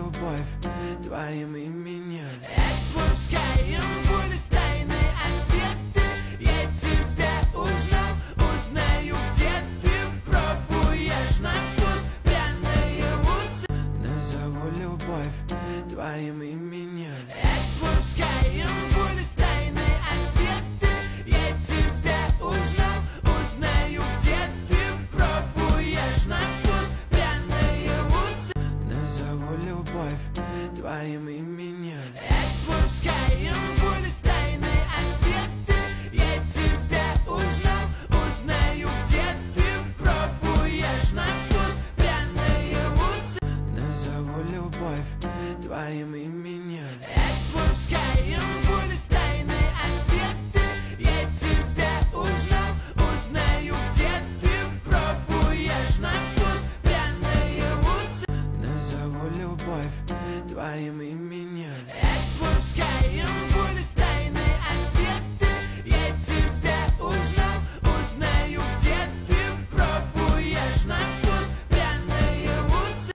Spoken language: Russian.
любовь твоим именем. Отпускаем пули с тайной ответы. Я тебя узнал, узнаю, где ты. Пробуешь на вкус пряное утро. Назову любовь твоим именем. Отпускаем пули с тайной ответы. Я тебя узнал, узнаю, где ты. Пробуешь на вкус пряное утро. Назову любовь твоим именем. Отпускаем пули с тайной ответы. Я тебя узнал, узнаю, где ты. Пробуешь на вкус пряное утро. Назову любовь твоим именем. Отпускаем пули с тайной ответы. Я тебя узнал, узнаю, где ты. Пробуешь на вкус пряное утро. Назову любовь твоим именем.